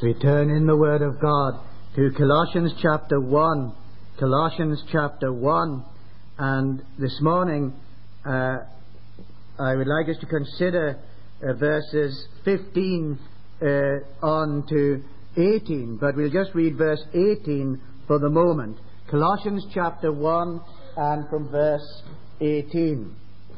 We turn in the Word of God to Colossians chapter 1. Colossians chapter 1. And this morning I would like us to consider verses 15 on to 18. But we'll just read verse 18 for the moment. Colossians chapter 1 and from verse 18.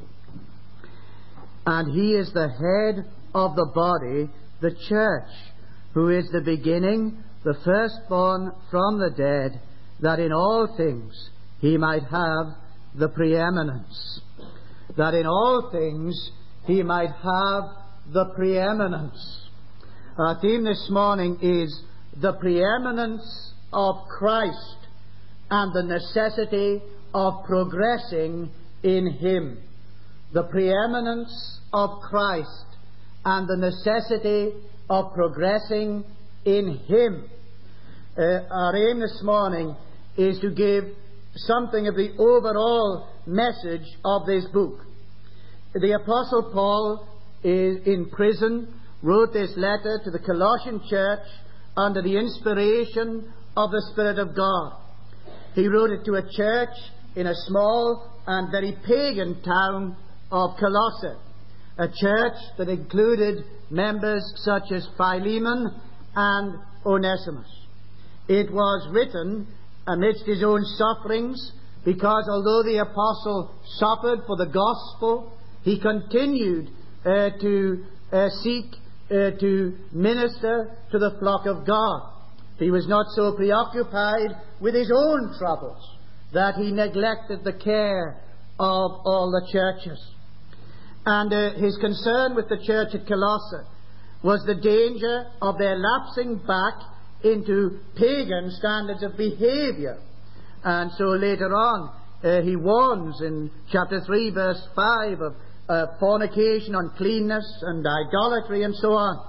And he is the head of the body, the church, who is the beginning, the firstborn from the dead, that in all things he might have the preeminence. That in all things he might have the preeminence. Our theme this morning is the preeminence of Christ and the necessity of progressing in Him. The preeminence of Christ and the necessity of progressing in Him. Our aim this morning is to give something of the overall message of this book. The Apostle Paul is in prison, wrote this letter to the Colossian church under the inspiration of the Spirit of God. He wrote it to a church in a small and very pagan town of Colossae, a church that included members such as Philemon and Onesimus. It was written amidst his own sufferings, because although the apostle suffered for the gospel, he continued to seek to minister to the flock of God. He was not so preoccupied with his own troubles that he neglected the care of all the churches. And his concern with the church at Colossae was the danger of their lapsing back into pagan standards of behavior. And so later on, he warns in chapter 3, verse 5 of fornication, uncleanness, and idolatry, and so on.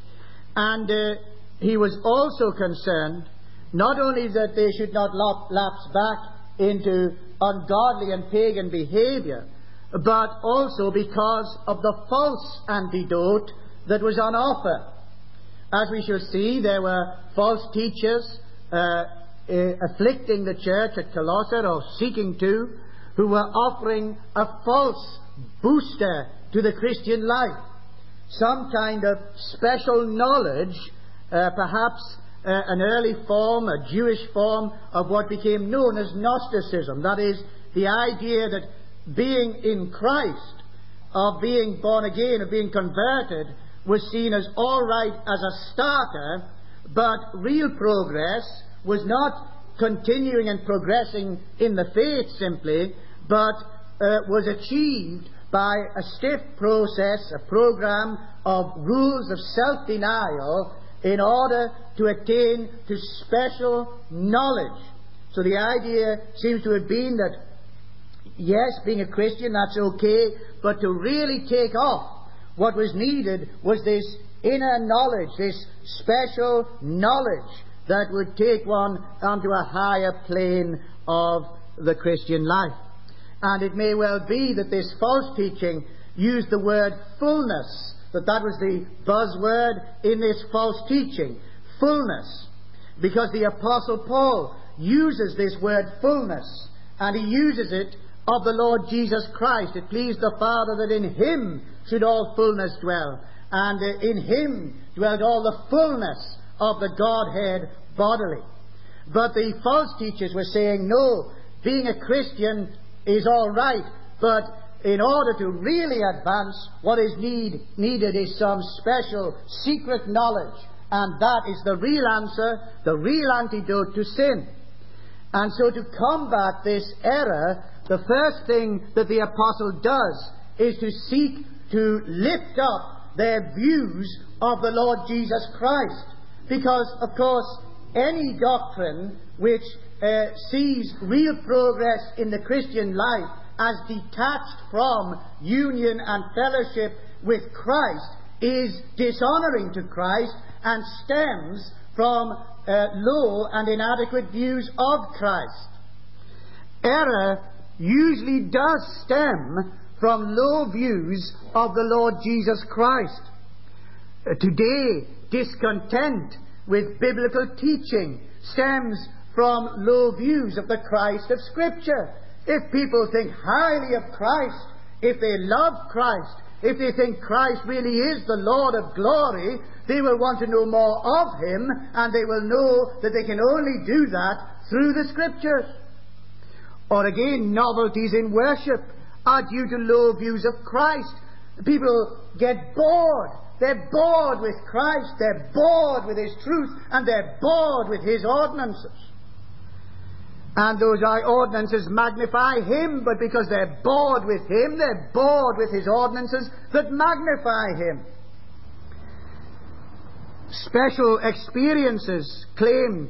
And he was also concerned not only that they should not lapse back into ungodly and pagan behavior, but also because of the false antidote that was on offer. As we shall see, there were false teachers afflicting the church at Colossae, or seeking to, who were offering a false booster to the Christian life. Some kind of special knowledge, perhaps an early form, a Jewish form of what became known as Gnosticism. That is, the idea that being in Christ, of being born again, of being converted, was seen as all right as a starter, but real progress was not continuing and progressing in the faith simply, but was achieved by a stiff process, a program of rules of self-denial in order to attain to special knowledge. So the idea seems to have been that, yes, being a Christian, that's okay, but to really take off, what was needed was this inner knowledge, this special knowledge that would take one onto a higher plane of the Christian life. And it may well be that this false teaching used the word fullness, that was the buzzword in this false teaching, fullness, because the Apostle Paul uses this word fullness, and he uses it of the Lord Jesus Christ. It pleased the Father that in Him should all fullness dwell, and in Him dwelt all the fullness of the Godhead bodily. But the false teachers were saying, no, being a Christian is all right, but in order to really advance, what is needed is some special secret knowledge, and that is the real answer, the real antidote to sin. And so to combat this error, the first thing that the apostle does is to seek to lift up their views of the Lord Jesus Christ. Because, of course, any doctrine which sees real progress in the Christian life as detached from union and fellowship with Christ is dishonoring to Christ and stems from low and inadequate views of Christ. Error usually does stem from low views of the Lord Jesus Christ. Today, discontent with biblical teaching stems from low views of the Christ of Scripture. If people think highly of Christ, if they love Christ, if they think Christ really is the Lord of glory, they will want to know more of Him, and they will know that they can only do that through the Scriptures. Or again, novelties in worship are due to low views of Christ. People get bored. They're bored with Christ, they're bored with His truth, and they're bored with His ordinances. And those ordinances magnify Him, but because they're bored with Him, they're bored with His ordinances that magnify Him. Special experiences, claimed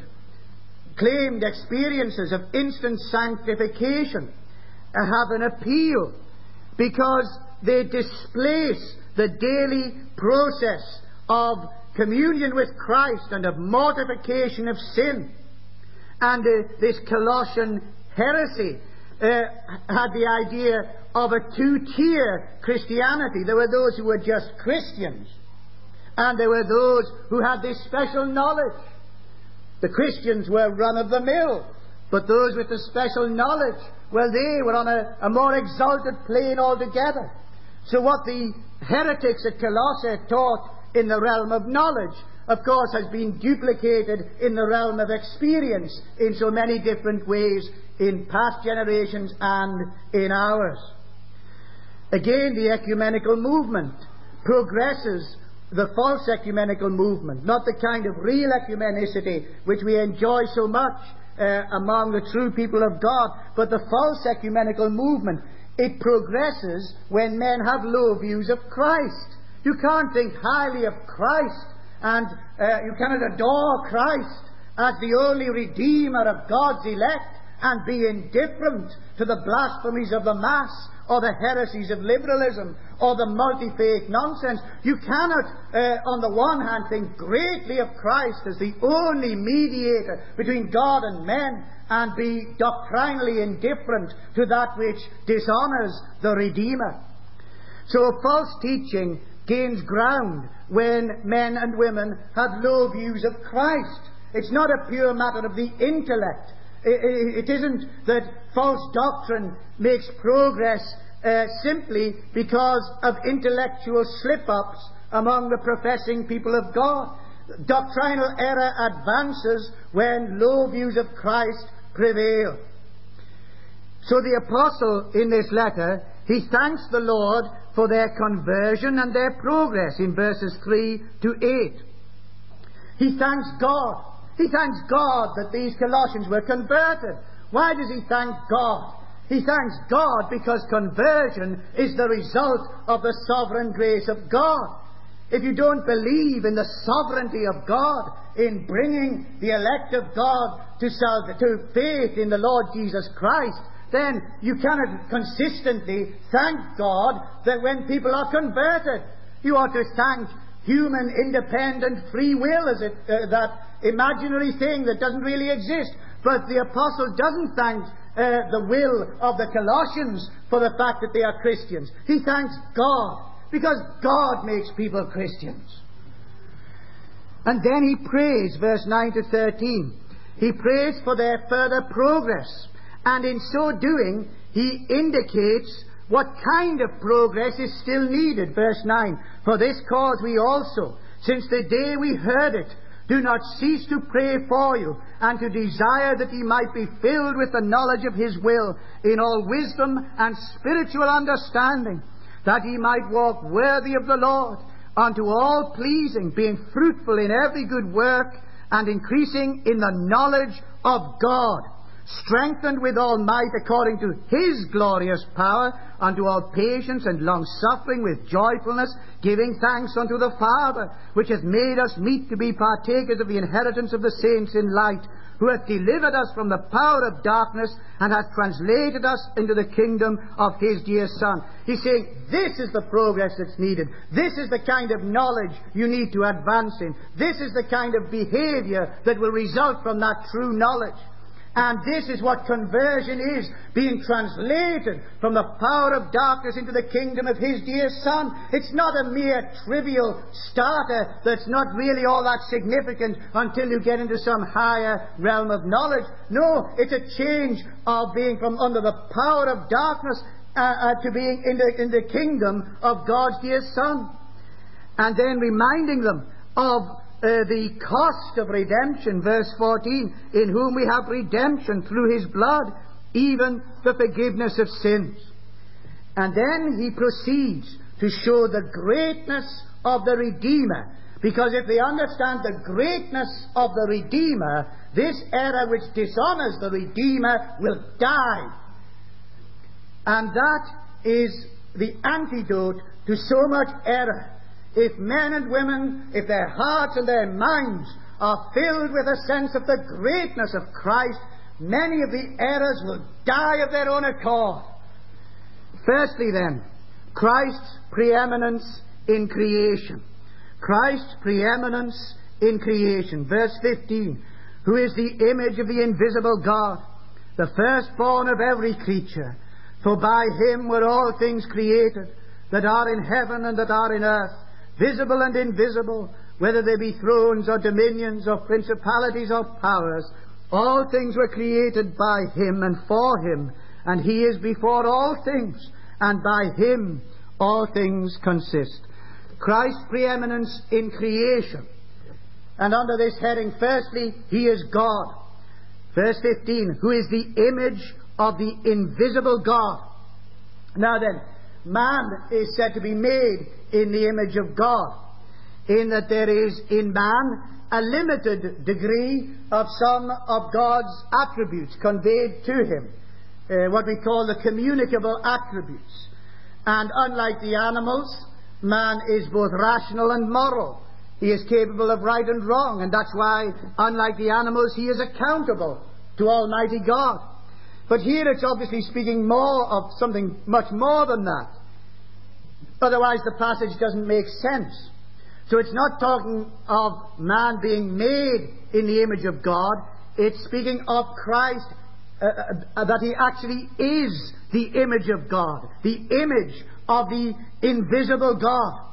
experiences of instant sanctification have an appeal because they displace the daily process of communion with Christ and of mortification of sin. And this Colossian heresy had the idea of a two-tier Christianity. There were those who were just Christians, and there were those who had this special knowledge. The Christians were run-of-the-mill, but those with the special knowledge, well, they were on a more exalted plane altogether. So what the heretics at Colossae taught in the realm of knowledge, of course, has been duplicated in the realm of experience in so many different ways in past generations and in ours. Again, the ecumenical movement progresses the false ecumenical movement, not the kind of real ecumenicity which we enjoy so much among the true people of God, but the false ecumenical movement. It progresses when men have low views of Christ. You can't think highly of Christ, and you cannot adore Christ as the only Redeemer of God's elect and be indifferent to the blasphemies of the Mass or the heresies of liberalism or the multi-faith nonsense. You cannot, on the one hand, think greatly of Christ as the only mediator between God and men and be doctrinally indifferent to that which dishonors the Redeemer. So false teaching gains ground when men and women have low views of Christ. It's not a pure matter of the intellect. It isn't that false doctrine makes progress simply because of intellectual slip-ups among the professing people of God. Doctrinal error advances when low views of Christ prevail. So the apostle in this letter, he thanks the Lord for their conversion and their progress in verses 3 to 8. He thanks God. He thanks God that these Colossians were converted. Why does he thank God? He thanks God because conversion is the result of the sovereign grace of God. If you don't believe in the sovereignty of God in bringing the elect of God to faith in the Lord Jesus Christ, then you cannot consistently thank God that when people are converted. You ought to thank human independent free will as that imaginary thing that doesn't really exist. But the apostle doesn't thank the will of the Colossians for the fact that they are Christians. He thanks God because God makes people Christians. And then he prays, verse 9 to 13. He prays for their further progress. And in so doing, he indicates what kind of progress is still needed. Verse 9. For this cause we also, since the day we heard it, do not cease to pray for you, and to desire that ye might be filled with the knowledge of his will, in all wisdom and spiritual understanding, that ye might walk worthy of the Lord, unto all pleasing, being fruitful in every good work, and increasing in the knowledge of God, strengthened with all might according to his glorious power, unto all patience and long-suffering with joyfulness, giving thanks unto the Father, which hath made us meet to be partakers of the inheritance of the saints in light, who hath delivered us from the power of darkness, and hath translated us into the kingdom of his dear Son. He's saying, this is the progress that's needed. This is the kind of knowledge you need to advance in. This is the kind of behavior that will result from that true knowledge. And this is what conversion is, being translated from the power of darkness into the kingdom of His dear Son. It's not a mere trivial starter that's not really all that significant until you get into some higher realm of knowledge. No, it's a change of being from under the power of darkness to being in the kingdom of God's dear Son. And then reminding them of the cost of redemption, verse 14, in whom we have redemption through His blood, even the forgiveness of sins. And then he proceeds to show the greatness of the Redeemer, because if they understand the greatness of the Redeemer, this error which dishonors the Redeemer will die. And that is the antidote to so much error. If men and women, if their hearts and their minds are filled with a sense of the greatness of Christ, many of the errors will die of their own accord. Firstly then, Christ's preeminence in creation. Christ's preeminence in creation. Verse 15, who is the image of the invisible God, the firstborn of every creature. For by Him were all things created, that are in heaven and that are in earth, visible and invisible, whether they be thrones or dominions or principalities or powers. All things were created by Him and for Him, and He is before all things, and by Him all things consist. Christ's preeminence in creation. And under this heading, firstly, He is God. Verse 15, who is the image of the invisible God. Now then, man is said to be made in the image of God, in that there is in man a limited degree of some of God's attributes conveyed to him, what we call the communicable attributes. And unlike the animals, man is both rational and moral. He is capable of right and wrong, and that's why, unlike the animals, he is accountable to Almighty God. But here it's obviously speaking more of something much more than that. Otherwise the passage doesn't make sense. So it's not talking of man being made in the image of God. It's speaking of Christ, that He actually is the image of God, the image of the invisible God.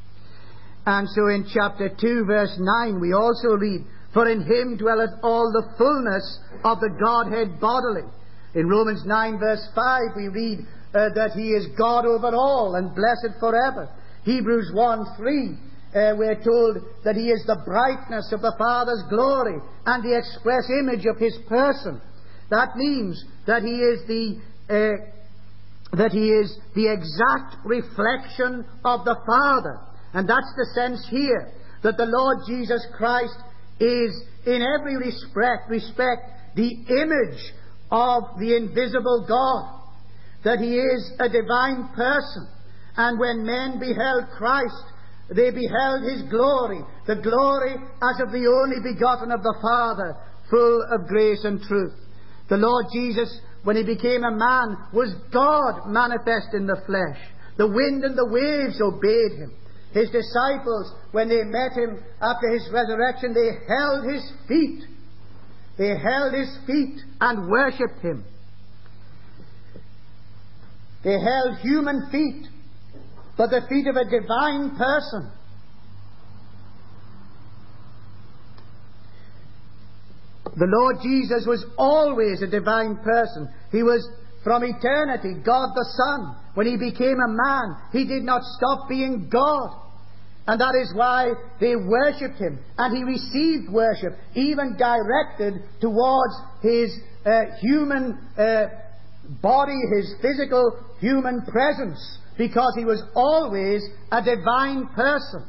And so in chapter 2, verse 9, we also read, for in Him dwelleth all the fullness of the Godhead bodily. In Romans 9, verse 5, we read that He is God over all and blessed forever. Hebrews 1:3, we're told that He is the brightness of the Father's glory and the express image of His person. That means that He is the exact reflection of the Father. And that's the sense here, that the Lord Jesus Christ is in every respect the image of the invisible God, that He is a divine person. And when men beheld Christ, they beheld His glory, the glory as of the only begotten of the Father, full of grace and truth. The Lord Jesus, when He became a man, was God manifest in the flesh. The wind and the waves obeyed Him. His disciples, when they met Him after His resurrection, they held His feet. They held His feet and worshipped Him. They held human feet, but the feet of a divine person. The Lord Jesus was always a divine person. He was from eternity God the Son. When He became a man, He did not stop being God. And that is why they worshipped Him. And He received worship, even directed towards His human body, His physical human presence, because He was always a divine person.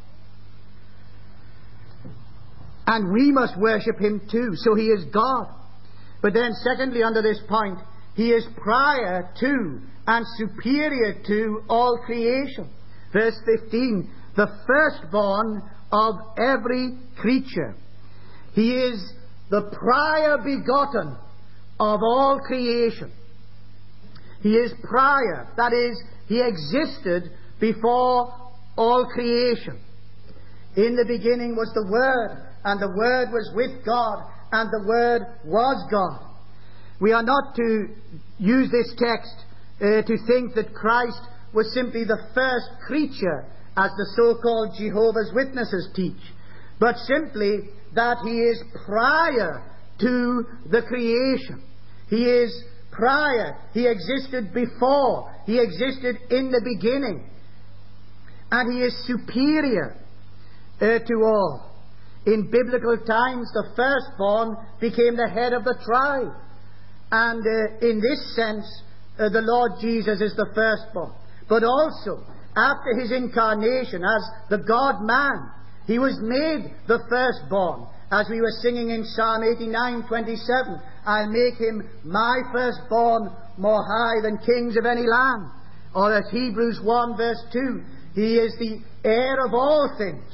And we must worship Him too. So He is God. But then secondly, under this point, He is prior to and superior to all creation. Verse 15, the firstborn of every creature. He is the prior begotten of all creation. He is prior. That is, He existed before all creation. In the beginning was the Word, and the Word was with God, and the Word was God. We are not to use this text to think that Christ was simply the first creature, as the so-called Jehovah's Witnesses teach, but simply that He is prior to the creation. He is prior. He existed before. He existed in the beginning. And He is superior to all. In biblical times, the firstborn became the head of the tribe. And in this sense, the Lord Jesus is the firstborn. But also, after His incarnation as the God-man, He was made the firstborn. As we were singing in Psalm 89:27, I'll make Him my firstborn more high than kings of any land. Or as Hebrews 1 verse 2, He is the heir of all things.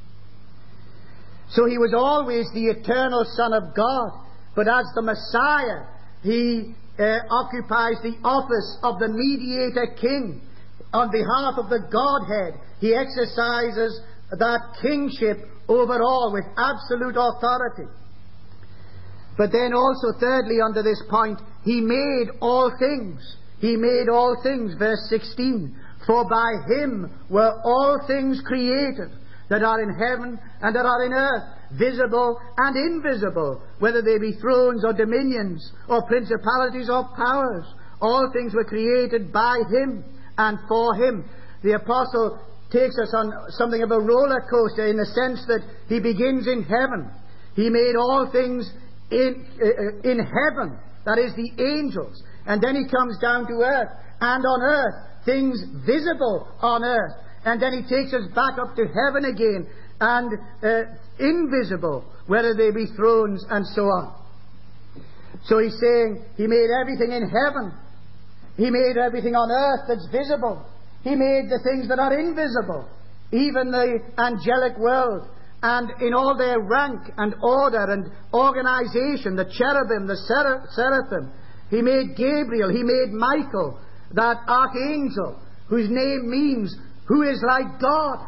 So He was always the eternal Son of God. But as the Messiah, He occupies the office of the mediator king. On behalf of the Godhead, He exercises that kingship over all with absolute authority. But then also, thirdly, under this point, He made all things. He made all things, verse 16. For by Him were all things created, that are in heaven and that are in earth, visible and invisible, whether they be thrones or dominions or principalities or powers. All things were created by Him and for Him. The apostle takes us on something of a roller coaster in the sense that he begins in heaven. He made all things in heaven, that is the angels. And then He comes down to earth, and on earth, things visible on earth. And then He takes us back up to heaven again, and invisible, whether they be thrones and so on. So He's saying He made everything in heaven. He made everything on earth that's visible. He made the things that are invisible, even the angelic world, and in all their rank and order and organization, the cherubim, the seraphim. He made Gabriel, He made Michael, that archangel, whose name means, who is like God.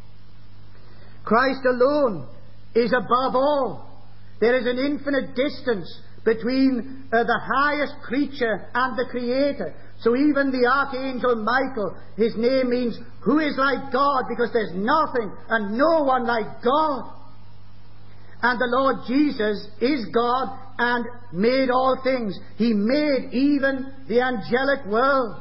Christ alone is above all. There is an infinite distance between the highest creature and the Creator. So even the archangel Michael, his name means, who is like God, because there's nothing and no one like God. And the Lord Jesus is God and made all things. He made even the angelic world.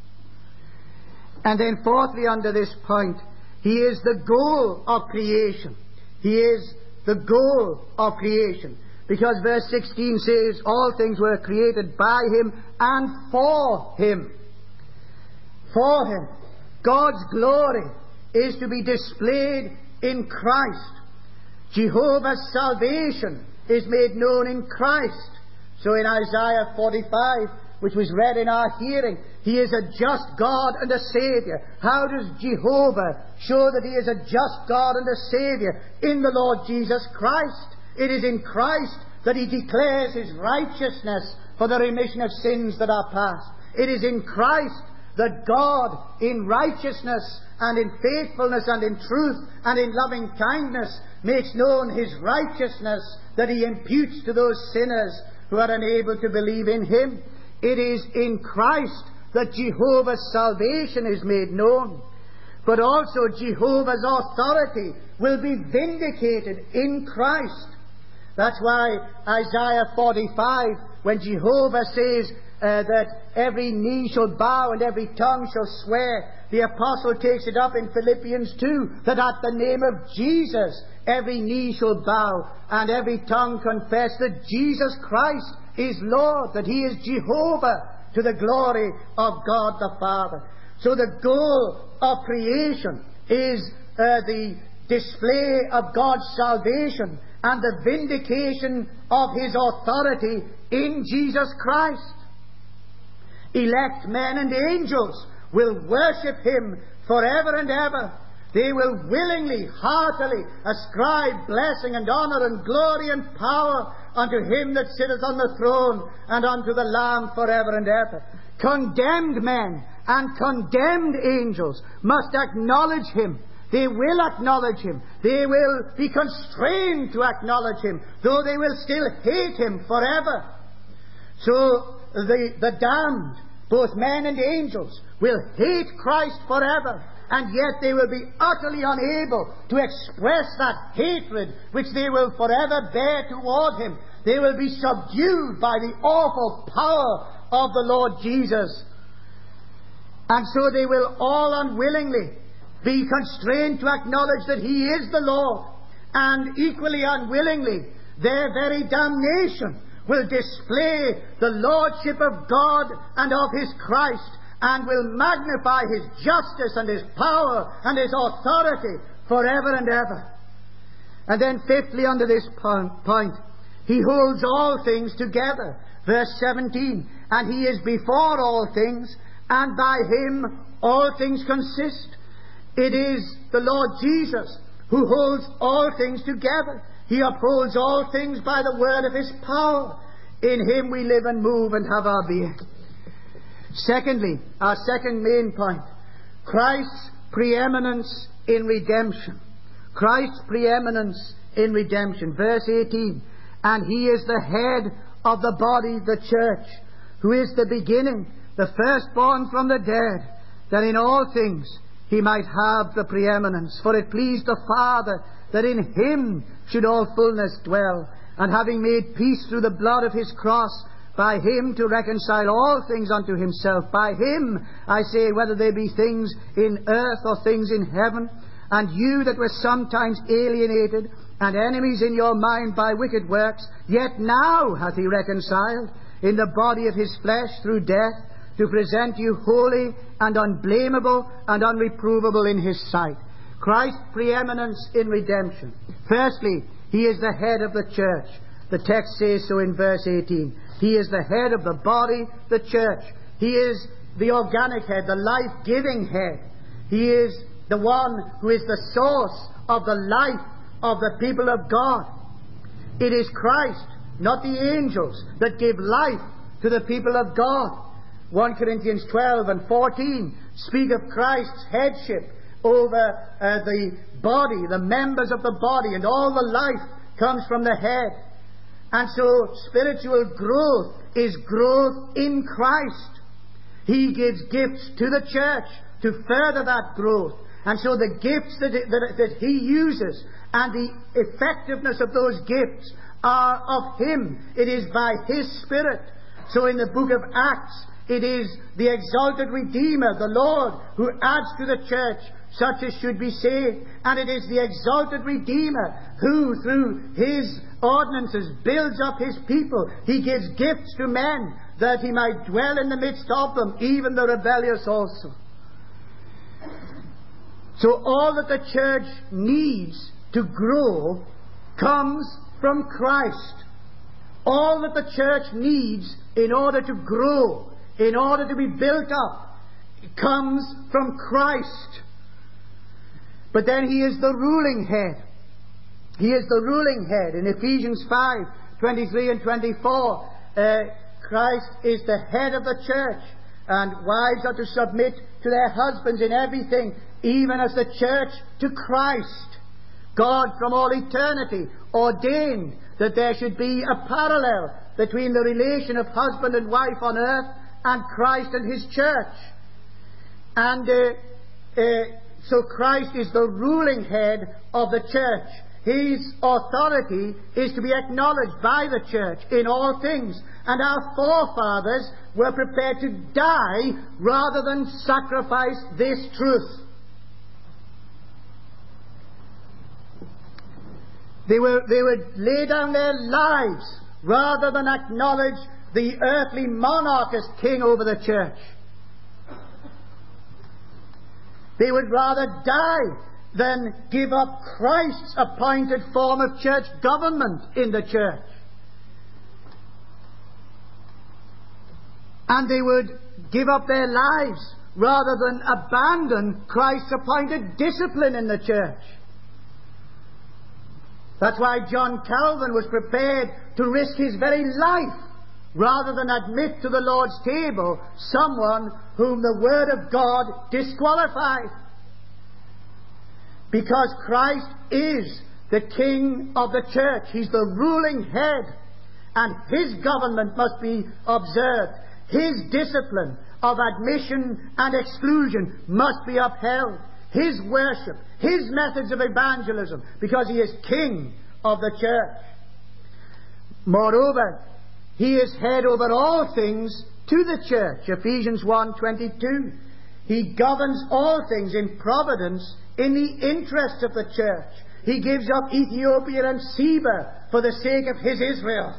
And then fourthly, under this point, He is the goal of creation. He is the goal of creation. Because verse 16 says, all things were created by Him and for Him. For Him. God's glory is to be displayed in Christ. Jehovah's salvation is made known in Christ. So in Isaiah 45, which was read in our hearing, He is a just God and a Saviour. How does Jehovah show that He is a just God and a Saviour? In the Lord Jesus Christ. It is in Christ that He declares His righteousness for the remission of sins that are past. It is in Christ that God, in righteousness and in faithfulness and in truth and in loving kindness, makes known His righteousness that He imputes to those sinners who are unable to believe in Him. It is in Christ that Jehovah's salvation is made known. But also Jehovah's authority will be vindicated in Christ. That's why Isaiah 45, when Jehovah says that every knee shall bow and every tongue shall swear, the apostle takes it up in Philippians 2, that at the name of Jesus every knee shall bow and every tongue confess that Jesus Christ is Lord, that He is Jehovah, to the glory of God the Father. So the goal of creation is the display of God's salvation and the vindication of His authority in Jesus Christ. Elect men and angels will worship Him forever and ever. They will willingly, heartily ascribe blessing and honour and glory and power unto Him that sitteth on the throne and unto the Lamb forever and ever. Condemned men and condemned angels must acknowledge Him They will acknowledge Him. They will be constrained to acknowledge Him, though they will still hate Him forever. So the damned, both men and angels, will hate Christ forever, and yet they will be utterly unable to express that hatred which they will forever bear toward Him. They will be subdued by the awful power of the Lord Jesus. And so they will all unwillingly be constrained to acknowledge that He is the Lord, and equally unwillingly their very damnation will display the lordship of God and of His Christ, and will magnify His justice and His power and His authority forever and ever. And then fifthly, under this point, He holds all things together. Verse 17, and He is before all things, and by Him all things consist. It is the Lord Jesus who holds all things together. He upholds all things by the word of His power. In Him we live and move and have our being. Secondly, our second main point, Christ's preeminence in redemption. Christ's preeminence in redemption. Verse 18, and He is the head of the body, the church, who is the beginning, the firstborn from the dead, that in all things He might have the preeminence. For it pleased the Father that in Him should all fullness dwell, and having made peace through the blood of His cross, by Him to reconcile all things unto Himself. By Him, I say, whether they be things in earth or things in heaven. And you that were sometimes alienated and enemies in your mind by wicked works, yet now hath He reconciled in the body of His flesh through death, to present you holy and unblameable and unreprovable in His sight. Christ's preeminence in redemption. Firstly, He is the head of the church. The text says so in verse 18. He is the head of the body, the church. He is the organic head, the life-giving head. He is the one who is the source of the life of the people of God. It is Christ, not the angels, that give life to the people of God. 1 Corinthians 12 and 14 speak of Christ's headship over the body, the members of the body, and all the life comes from the head. And so spiritual growth is growth in Christ. He gives gifts to the church to further that growth. And so the gifts that He uses and the effectiveness of those gifts are of Him. It is by His Spirit. So in the book of Acts, it is the exalted Redeemer, the Lord, who adds to the church such as should be saved. And it is the exalted Redeemer who, through His ordinances, builds up His people. He gives gifts to men that He might dwell in the midst of them, even the rebellious also. So all that the church needs to grow comes from Christ. All that the church needs in order to grow, in order to be built up, comes from Christ. But then He is the ruling head. He is the ruling head. In Ephesians 5:23 and 24, Christ is the head of the church, and wives are to submit to their husbands in everything, even as the church to Christ. God from all eternity ordained that there should be a parallel between the relation of husband and wife on earth and Christ and His church. And so Christ is the ruling head of the church. His authority is to be acknowledged by the church in all things. And our forefathers were prepared to die rather than sacrifice this truth. They would lay down their lives rather than acknowledge the earthly monarch as king over the church. They would rather die than give up Christ's appointed form of church government in the church. And they would give up their lives rather than abandon Christ's appointed discipline in the church. That's why John Calvin was prepared to risk his very life rather than admit to the Lord's table someone whom the Word of God disqualified. Because Christ is the King of the church. He's the ruling head, and His government must be observed. His discipline of admission and exclusion must be upheld. His worship, His methods of evangelism, because He is King of the church. Moreover, He is head over all things to the church. Ephesians 1:22. He governs all things in providence in the interest of the church. He gives up Ethiopia and Seba for the sake of His Israel.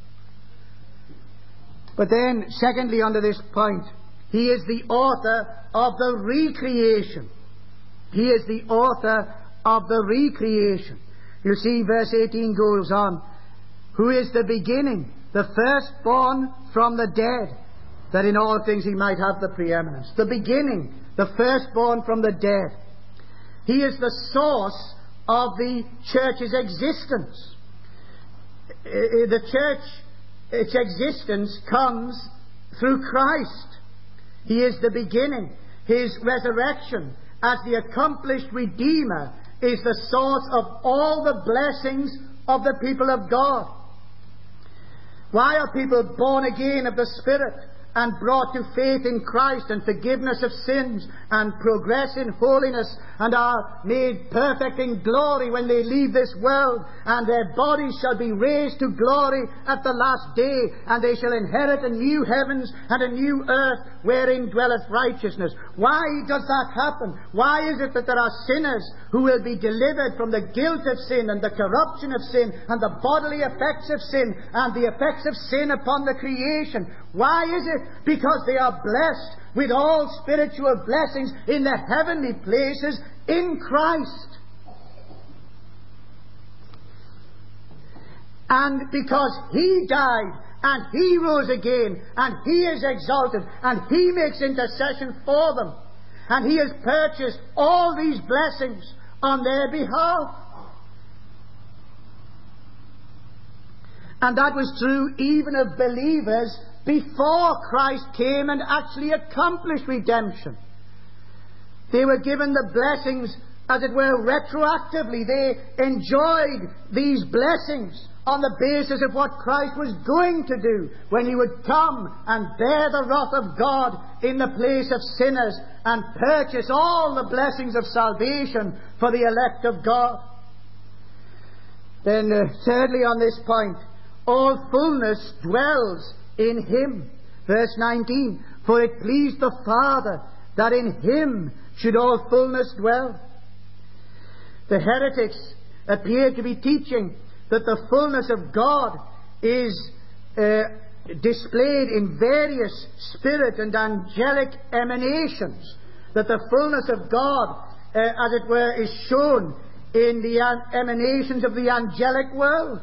But then, secondly, under this point, He is the author of the recreation. He is the author of the recreation. You see, verse 18 goes on. Who is the beginning, the firstborn from the dead, that in all things He might have the preeminence. The beginning, the firstborn from the dead. He is the source of the church's existence. The church, its existence comes through Christ. He is the beginning. His resurrection as the accomplished Redeemer is the source of all the blessings of the people of God. Why are people born again of the Spirit and brought to faith in Christ and forgiveness of sins and progress in holiness and are made perfect in glory when they leave this world, and their bodies shall be raised to glory at the last day, and they shall inherit a new heavens and a new earth wherein dwelleth righteousness? Why does that happen? Why is it that there are sinners who will be delivered from the guilt of sin and the corruption of sin and the bodily effects of sin and the effects of sin upon the creation? Why is it? Because they are blessed with all spiritual blessings in the heavenly places in Christ. And because He died and He rose again and He is exalted and He makes intercession for them, and He has purchased all these blessings on their behalf. And that was true even of believers before Christ came and actually accomplished redemption. They were given the blessings, as it were, retroactively. They enjoyed these blessings on the basis of what Christ was going to do when He would come and bear the wrath of God in the place of sinners and purchase all the blessings of salvation for the elect of God. Then thirdly, on this point, all fullness dwells in Him. Verse 19, for it pleased the Father that in Him should all fullness dwell. The heretics appear to be teaching that the fullness of God is displayed in various spirit and angelic emanations, that the fullness of God, as it were, is shown in the emanations of the angelic world.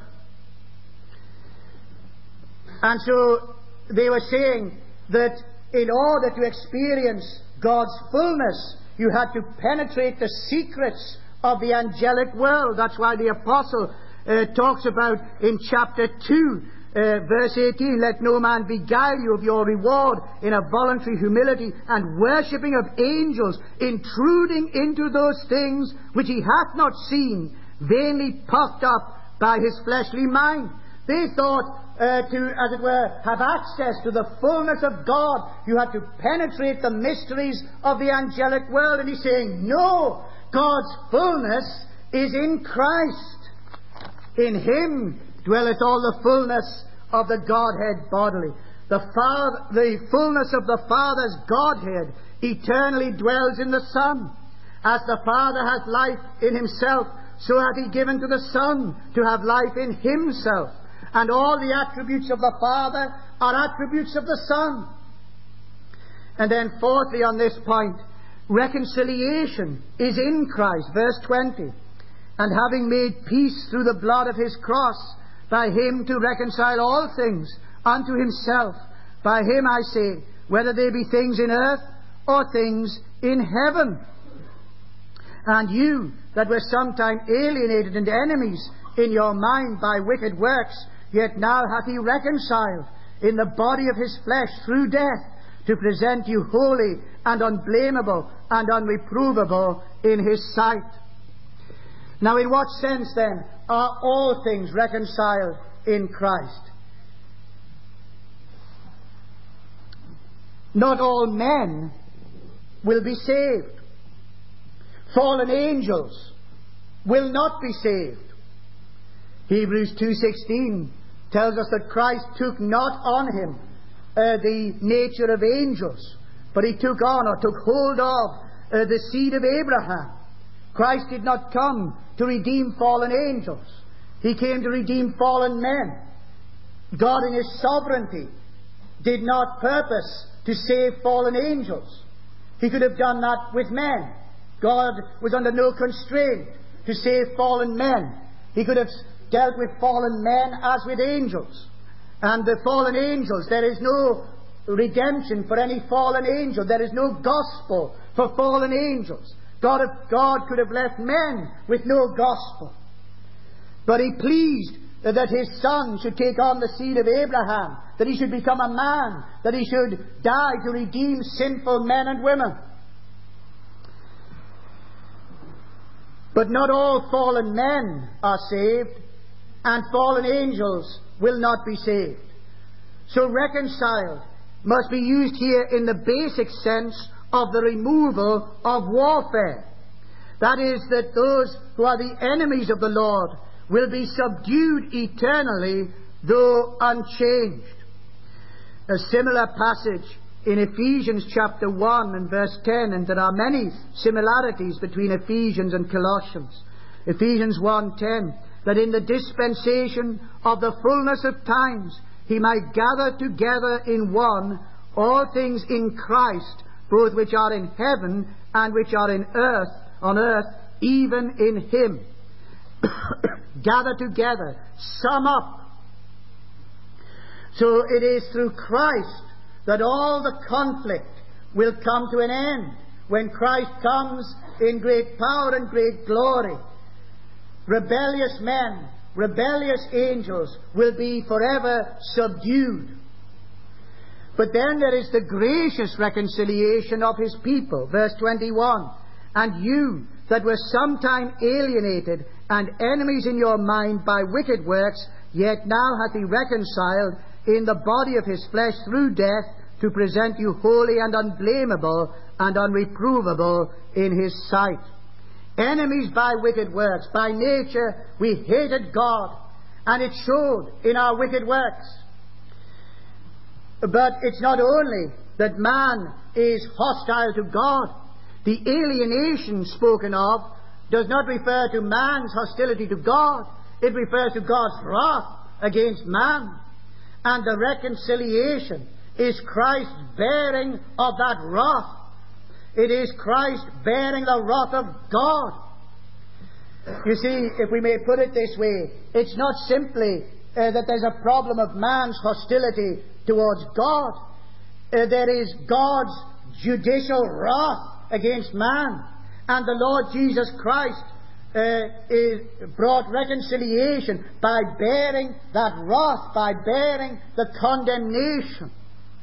And so they were saying that in order to experience God's fullness, you had to penetrate the secrets of the angelic world. That's why the apostle talks about in chapter 2, verse 18, let no man beguile you of your reward in a voluntary humility and worshipping of angels, intruding into those things which he hath not seen, vainly puffed up by his fleshly mind. They thought to, as it were, have access to the fullness of God, you had to penetrate the mysteries of the angelic world. And he's saying, no, God's fullness is in Christ. In Him dwelleth all the fullness of the Godhead bodily. The fullness of the Father's Godhead eternally dwells in the Son. As the Father hath life in Himself, so hath He given to the Son to have life in Himself. And all the attributes of the Father are attributes of the Son. And then fourthly, on this point, reconciliation is in Christ. Verse 20. And having made peace through the blood of His cross, by Him to reconcile all things unto Himself. By Him, I say, whether they be things in earth or things in heaven. And you that were sometime alienated and enemies in your mind by wicked works, yet now hath He reconciled in the body of His flesh through death, to present you holy and unblameable and unreprovable in His sight. Now, in what sense, then, are all things reconciled in Christ? Not all men will be saved. Fallen angels will not be saved. Hebrews 2:16 tells us that Christ took not on him the nature of angels, but he took on or took hold of the seed of Abraham. Christ did not come to redeem fallen angels. He came to redeem fallen men. God in his sovereignty did not purpose to save fallen angels. He could have done that with men. God was under no constraint to save fallen men. He could have dealt with fallen men as with angels. And the fallen angels, there is no redemption for any fallen angel. There is no gospel for fallen angels. God could have left men with no gospel. But he pleased that his Son should take on the seed of Abraham, that he should become a man, that he should die to redeem sinful men and women. But not all fallen men are saved, and fallen angels will not be saved. So reconciled must be used here in the basic sense of the removal of warfare. That is, that those who are the enemies of the Lord will be subdued eternally, though unchanged. A similar passage in Ephesians chapter 1 and verse 10, and there are many similarities between Ephesians and Colossians. Ephesians 1:10, that in the dispensation of the fullness of times he might gather together in one all things in Christ, both which are in heaven and which are on earth, even in him. Gather together, sum up. So it is through Christ that all the conflict will come to an end. When Christ comes in great power and great glory, rebellious men, rebellious angels will be forever subdued. But then there is the gracious reconciliation of his people. Verse 21, and you that were sometime alienated and enemies in your mind by wicked works, yet now hath he reconciled in the body of his flesh through death, to present you holy and unblameable and unreprovable in his sight. Enemies by wicked works. By nature we hated God, and it showed in our wicked works. But it's not only that man is hostile to God. The alienation spoken of does not refer to man's hostility to God. It refers to God's wrath against man. And the reconciliation is Christ bearing of that wrath. It is Christ bearing the wrath of God. You see, if we may put it this way, it's not simply that there's a problem of man's hostility towards God. There is God's judicial wrath against man. And the Lord Jesus Christ brought reconciliation by bearing that wrath, by bearing the condemnation.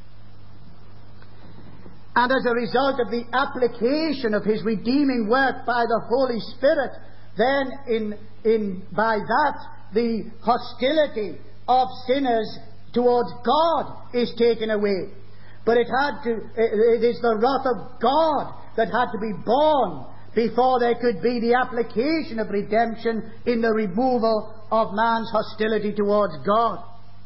And as a result of the application of his redeeming work by the Holy Spirit, then by that the hostility of sinners towards God is taken away. But it is the wrath of God that had to be borne before there could be the application of redemption in the removal of man's hostility towards God.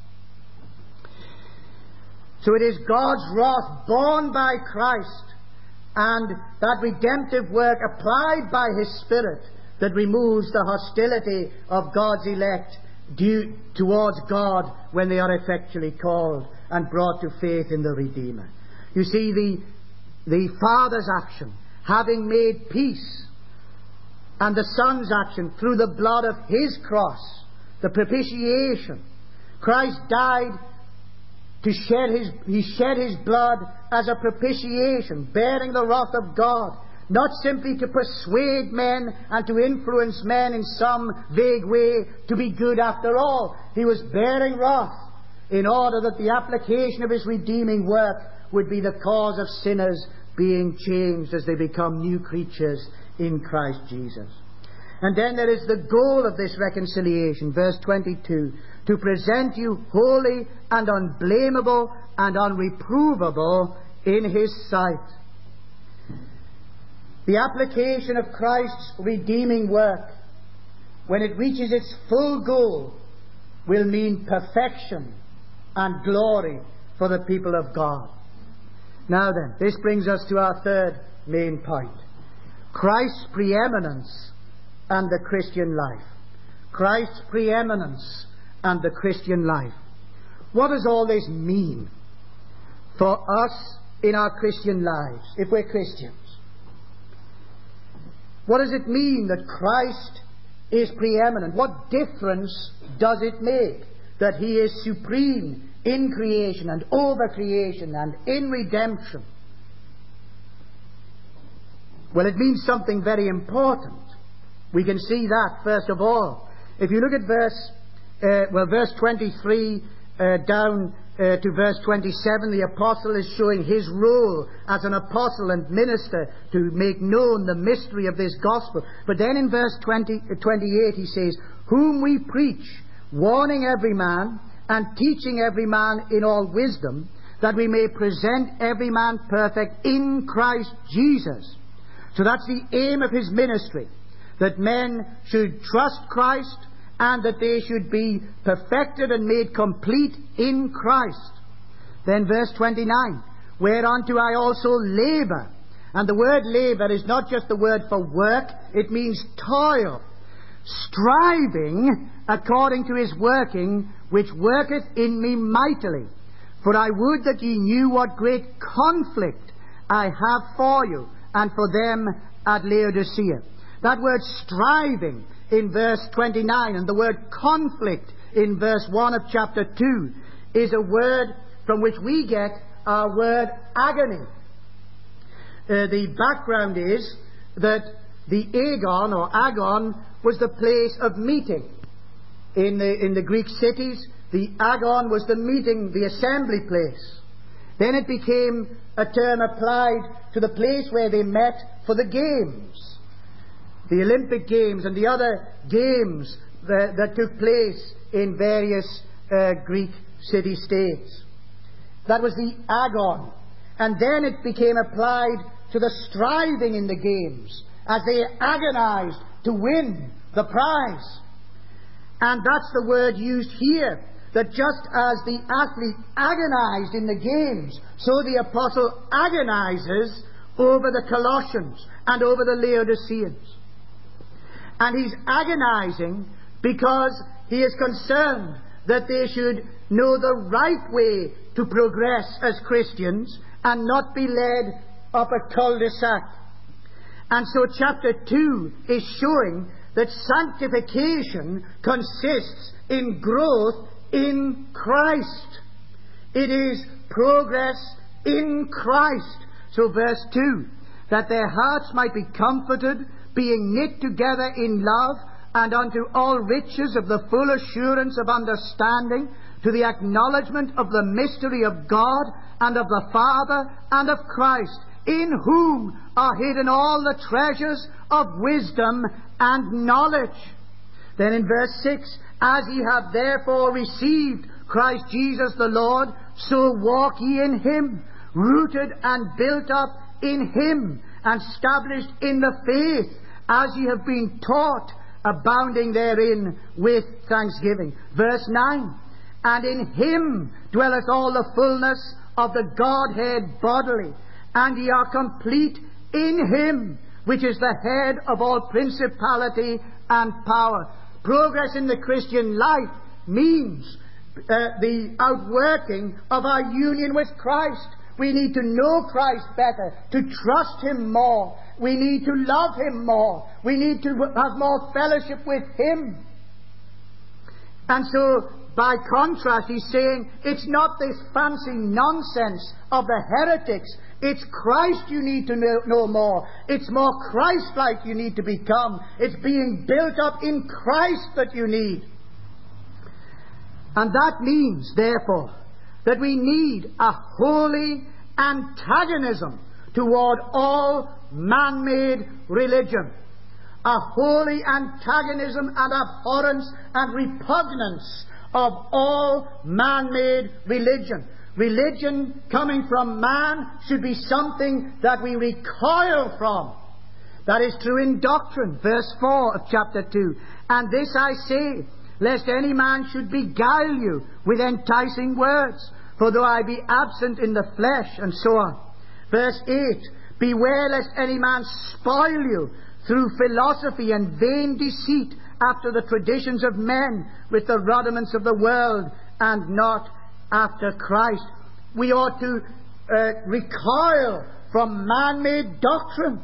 So it is God's wrath borne by Christ and that redemptive work applied by his Spirit that removes the hostility of God's elect due towards God when they are effectually called and brought to faith in the Redeemer. You see, the Father's action, having made peace, and the Son's action through the blood of his cross, the propitiation. Christ died to he shed his blood as a propitiation, bearing the wrath of God, not simply to persuade men and to influence men in some vague way to be good after all. He was bearing wrath in order that the application of his redeeming work would be the cause of sinners being changed as they become new creatures in Christ Jesus. And then there is the goal of this reconciliation, verse 22, to present you holy and unblameable and unreprovable in His sight. The application of Christ's redeeming work, when it reaches its full goal, will mean perfection and glory for the people of God. Now then, this brings us to our third main point. Christ's preeminence and the Christian life. Christ's preeminence and the Christian life. What does all this mean for us in our Christian lives, if we're Christians? What does it mean that Christ is preeminent? What difference does it make that He is supreme in creation and over creation and in redemption? Well, it means something very important. We can see that, first of all. If you look at verse 23 down to verse 27, the apostle is showing his role as an apostle and minister to make known the mystery of this gospel. But then in verse 28 he says, whom we preach, warning every man and teaching every man in all wisdom, that we may present every man perfect in Christ Jesus. So that's the aim of his ministry, that men should trust Christ and that they should be perfected and made complete in Christ. Then verse 29, whereunto I also labour. And the word labour is not just the word for work, it means toil, striving according to His working, which worketh in me mightily. For I would that ye knew what great conflict I have for you, and for them at Laodicea. That word striving in verse 29 and the word conflict in verse 1 of chapter 2 is a word from which we get our word agony. The background is that the agon or agon was the place of meeting. In the Greek cities, the agon was the meeting, the assembly place. Then it became a term applied to the place where they met for the games. The Olympic Games and the other games that took place in various Greek city-states. That was the agon. And then it became applied to the striving in the games as they agonized to win the prize. And that's the word used here, that just as the athlete agonized in the games, so the apostle agonizes over the Colossians and over the Laodiceans. And he's agonizing because he is concerned that they should know the right way to progress as Christians and not be led up a cul-de-sac. And so chapter 2 is showing that sanctification consists in growth in Christ. It is progress in Christ. So verse 2, that their hearts might be comforted, being knit together in love, and unto all riches of the full assurance of understanding, to the acknowledgement of the mystery of God, and of the Father, and of Christ, in whom are hidden all the treasures of wisdom and knowledge. Then in verse 6, as ye have therefore received Christ Jesus the Lord, so walk ye in Him, rooted and built up in Him, and established in the faith, as ye have been taught, abounding therein with thanksgiving. Verse 9, and in Him dwelleth all the fullness of the Godhead bodily, and ye are complete in Him, which is the head of all principality and power. Progress in the Christian life means the outworking of our union with Christ. We need to know Christ better, to trust Him more. We need to love Him more. We need to have more fellowship with Him. And so, by contrast, he's saying, it's not this fancy nonsense of the heretics. It's Christ you need to know more. It's more Christ-like you need to become. It's being built up in Christ that you need. And that means, therefore, that we need a holy antagonism toward all man-made religion. a holy antagonism and abhorrence and repugnance of all man-made religion. Religion coming from man should be something that we recoil from. That is true in doctrine. Verse 4 of chapter 2. And this I say, lest any man should beguile you with enticing words. For though I be absent in the flesh, and so on. Verse 8. Beware lest any man spoil you through philosophy and vain deceit, after the traditions of men, with the rudiments of the world, and not after Christ. We ought to recoil from man-made doctrine.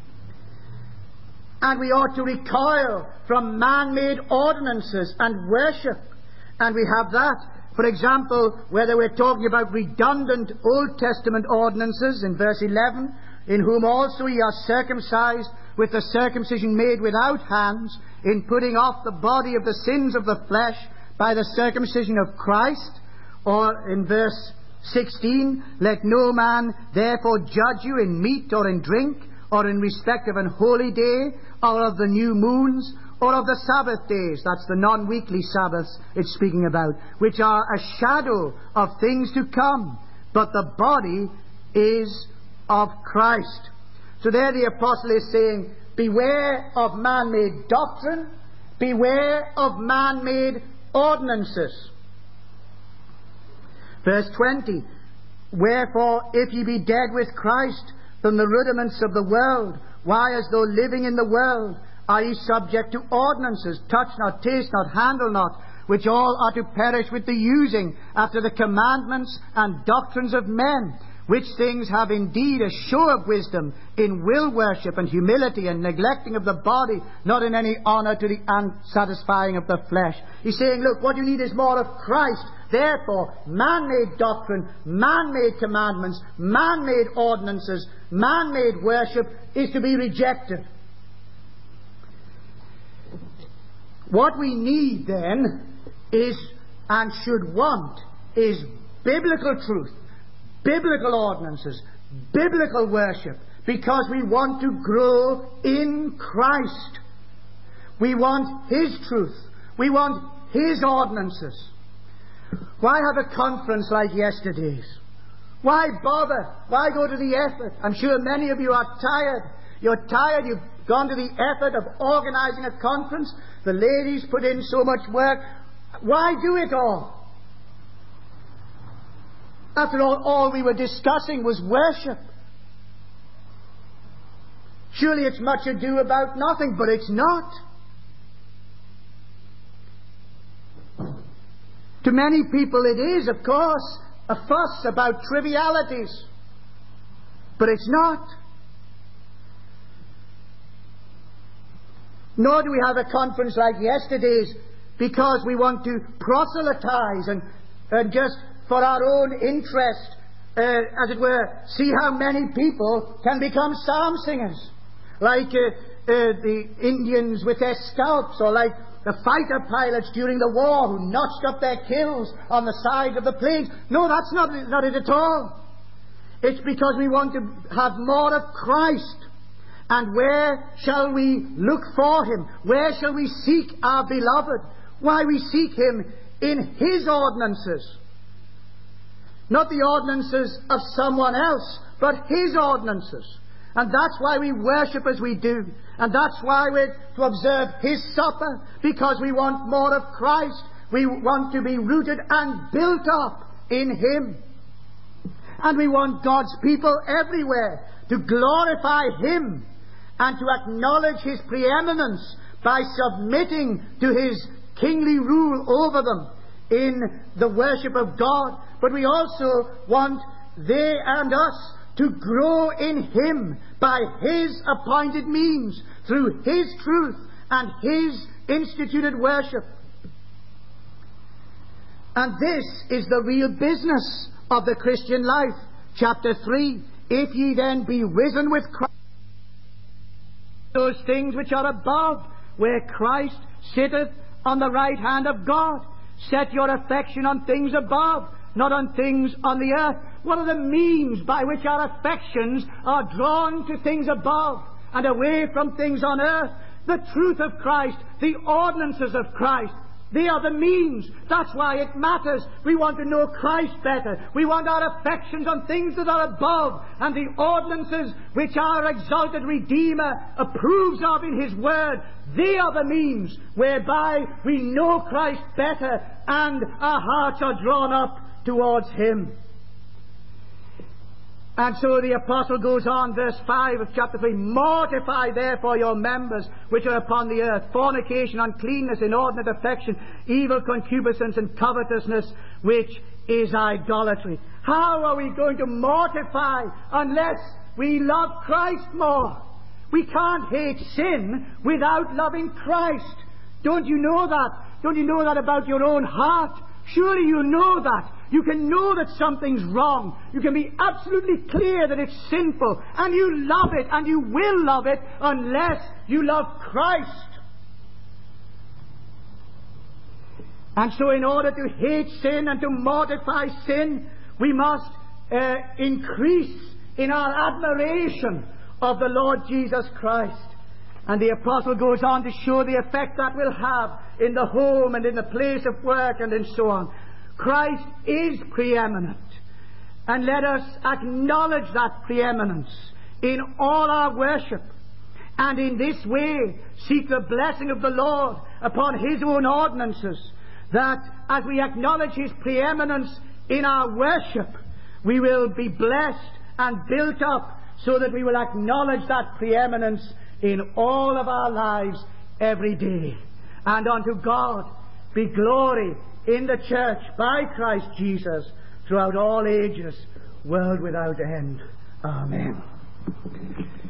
And we ought to recoil from man-made ordinances and worship. And we have that. For example, whether we're talking about redundant Old Testament ordinances in verse 11, in whom also ye are circumcised with the circumcision made without hands, in putting off the body of the sins of the flesh by the circumcision of Christ. Or in verse 16, let no man therefore judge you in meat or in drink, or in respect of an holy day, or of the new moons, or of the Sabbath days. That's the non-weekly Sabbaths it's speaking about, which are a shadow of things to come. But the body is of Christ. So there the apostle is saying, beware of man-made doctrine, beware of man-made ordinances. Verse 20, wherefore, if ye be dead with Christ from the rudiments of the world, why, as though living in the world, are ye subject to ordinances, touch not, taste not, handle not, which all are to perish with the using, after the commandments and doctrines of men, which things have indeed a show of wisdom in will worship and humility and neglecting of the body, not in any honour to the unsatisfying of the flesh. He's saying, look, what you need is more of Christ. Therefore, man-made doctrine, man-made commandments, man-made ordinances, man-made worship is to be rejected. What we need then is, and should want, is biblical truth, biblical ordinances, biblical worship, because we want to grow in Christ. We want His truth. We want His ordinances. Why have a conference like yesterday's? Why bother? Why go to the effort? I'm sure many of you are tired. You're tired. You've gone to the effort of organizing a conference. The ladies put in so much work. Why do it all? After all we were discussing was worship. Surely it's much ado about nothing, but it's not. To many people it is, of course, a fuss about trivialities. But it's not. Nor do we have a conference like yesterday's because we want to proselytize and just for our own interest, as it were, see how many people can become psalm singers. Like the Indians with their scalps, or like the fighter pilots during the war who notched up their kills on the side of the planes. No, that's not it at all. It's because we want to have more of Christ. And where shall we look for Him? Where shall we seek our beloved? Why, we seek Him in His ordinances. Not the ordinances of someone else, but His ordinances. And that's why we worship as we do. And that's why we're to observe His supper, because we want more of Christ. We want to be rooted and built up in Him. And we want God's people everywhere to glorify Him and to acknowledge His preeminence by submitting to His kingly rule over them in the worship of God. But we also want they and us to grow in Him by His appointed means, through His truth and His instituted worship. And this is the real business of the Christian life. Chapter 3, if ye then be risen with Christ, those things which are above, where Christ sitteth on the right hand of God. Set your affection on things above, not on things on the earth. What are the means by which our affections are drawn to things above and away from things on earth? the truth of Christ, the ordinances of Christ. They are the means. That's why it matters. We want to know Christ better. We want our affections on things that are above, and the ordinances which our exalted Redeemer approves of in His Word. They are the means whereby we know Christ better and our hearts are drawn up towards Him. And so the Apostle goes on, verse 5 of chapter 3, mortify therefore your members which are upon the earth, fornication, uncleanness, inordinate affection, evil concupiscence, and covetousness, which is idolatry. How are we going to mortify unless we love Christ more? We can't hate sin without loving Christ. Don't you know that? Don't you know that about your own heart? Surely you know that. You can know that something's wrong. You can be absolutely clear that it's sinful. And you love it, and you will love it unless you love Christ. And so in order to hate sin and to mortify sin, we must increase in our admiration of the Lord Jesus Christ. And the Apostle goes on to show the effect that will have in the home and in the place of work and so on. Christ is preeminent. And let us acknowledge that preeminence in all our worship. And in this way seek the blessing of the Lord upon His own ordinances, that as we acknowledge His preeminence in our worship, we will be blessed and built up so that we will acknowledge that preeminence in all of our lives every day. And unto God be glory in the church by Christ Jesus throughout all ages, world without end. Amen.